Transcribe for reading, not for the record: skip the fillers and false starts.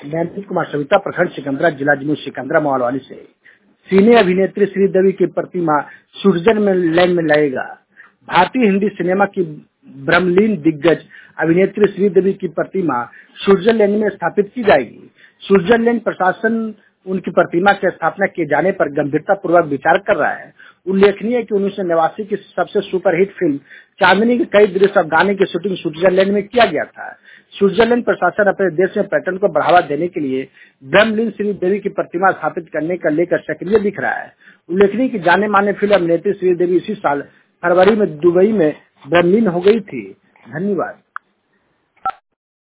मैं अमित कुमार सविता, प्रखंड सिकंदरा, जिला जमुई सिकंदरा मोहालवाली से। सिने अभिनेत्री श्रीदेवी की प्रतिमा स्विट्जरलैंड में लगेगा। भारतीय हिंदी सिनेमा की ब्रह्मलीन दिग्गज अभिनेत्री श्रीदेवी की प्रतिमा स्विट्जरलैंड में स्थापित की जाएगी। स्विट्जरलैंड प्रशासन उनकी प्रतिमा की स्थापना किए जाने पर गंभीरता पूर्वक विचार कर रहा है। उल्लेखनीय है कि 1989 की सबसे सुपरहिट फिल्म चांदनी के कई दृश्य और गाने की शूटिंग स्विट्जरलैंड में किया गया था। स्विट्जरलैंड प्रशासन अपने देश में पर्यटन को बढ़ावा देने के लिए ब्रह्मलीन श्रीदेवी की प्रतिमा स्थापित करने का लेकर सक्रिय दिख रहा है। उल्लेखनीय कि जाने माने फिल्म अभिनेत्री श्रीदेवी इसी साल फरवरी में दुबई में ब्रह्मलीन हो गई थी। धन्यवाद।